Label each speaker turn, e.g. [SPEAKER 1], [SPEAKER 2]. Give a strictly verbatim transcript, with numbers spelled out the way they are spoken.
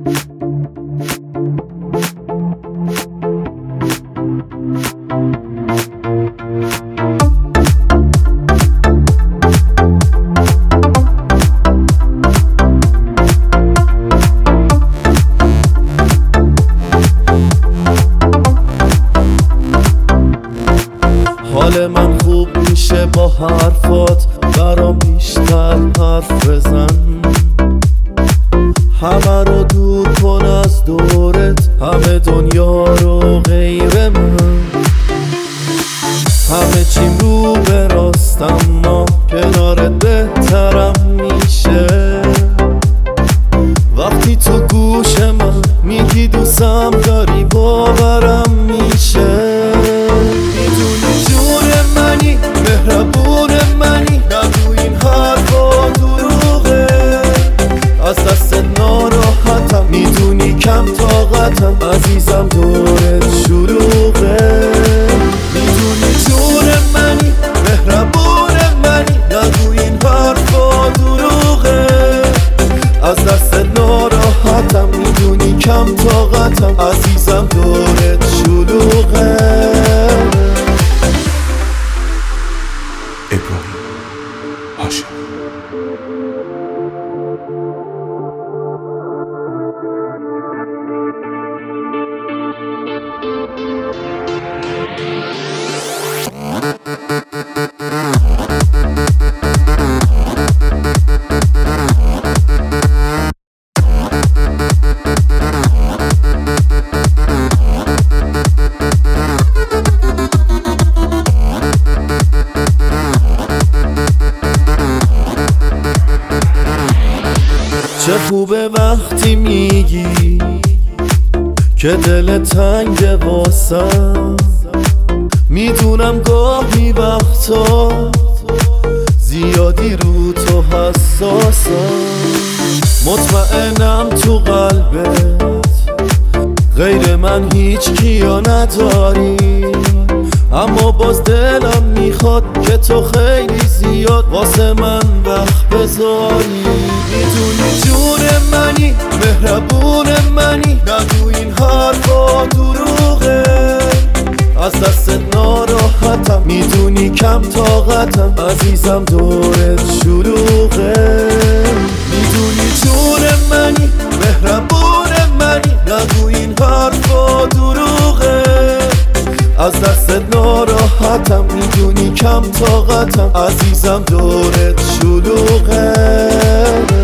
[SPEAKER 1] حال من خوب میشه با حرفات، برام بیشتر حرف بزن. همه رو دور کن از دورت، همه دنیا رو غیر من. همه چیم رو به راست، اما کنارت بهترم میشه. وقتی تو گوش من میگی دوستم داری، باورم میشه. میدونی جون منی، مهربون منی، نگو این حرفا دروغه. از دست ناراحتم، میدونی کم طاقتم، عزیزم دورت شلوغه. میدونی جون منی، مهربون منی، نگو این حرفا دروغه. از دست ناراحتم، میدونی کم طاقتم، عزیزم دورت شلوغه.
[SPEAKER 2] ابراهیم هاشمی.
[SPEAKER 1] چه خوبه وقتی میگی که دل تنگ واسم. میدونم گاهی وقتا زیادی رو تو حساسم. مطمئنم تو قلبت غیر من هیچ کیا نداری، اما باز دلم میخواد که تو خیلی زیاد واسه من وقت بذاری. میدونی جون منی، مهربون منی، نگو این حرفا دروغه. از دستت ناراحتم، میدونی کم طاقتم، عزیزم دورت شلوغه. میدونی جون منی، مهربون منی، نگو این حرفا دروغه. از دستت ناراحتم، میدونی کم طاقتم، عزیزم دورت شلوغه.